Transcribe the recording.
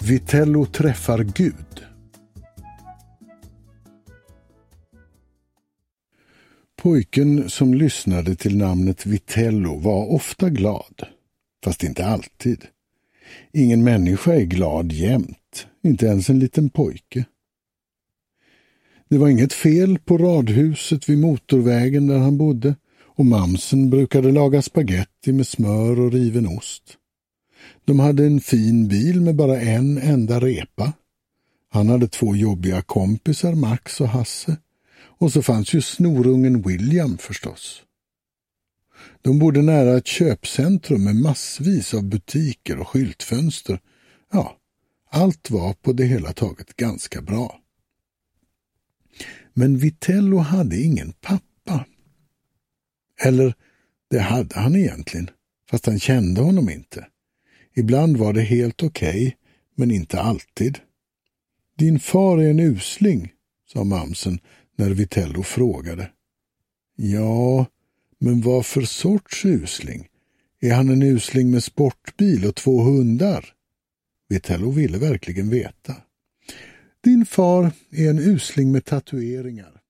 Vitello träffar Gud. Pojken som lyssnade till namnet Vitello var ofta glad, fast inte alltid. Ingen människa är glad jämt, inte ens en liten pojke. Det var inget fel på radhuset vid motorvägen där han bodde, och mamsen brukade laga spaghetti med smör och riven ost. De hade en fin bil med bara en enda repa. Han hade 2 jobbiga kompisar, Max och Hasse. Och så fanns ju snorungen William förstås. De bodde nära ett köpcentrum med massvis av butiker och skyltfönster. Ja, allt var på det hela taget ganska bra. Men Vitello hade ingen pappa. Eller, det hade han egentligen, fast han kände honom inte. Ibland var det helt okej, men inte alltid. Din far är en usling, sa mamsen när Vitello frågade. Ja, men vad för sorts usling? Är han en usling med sportbil och 2 hundar? Vitello ville verkligen veta. Din far är en usling med tatueringar.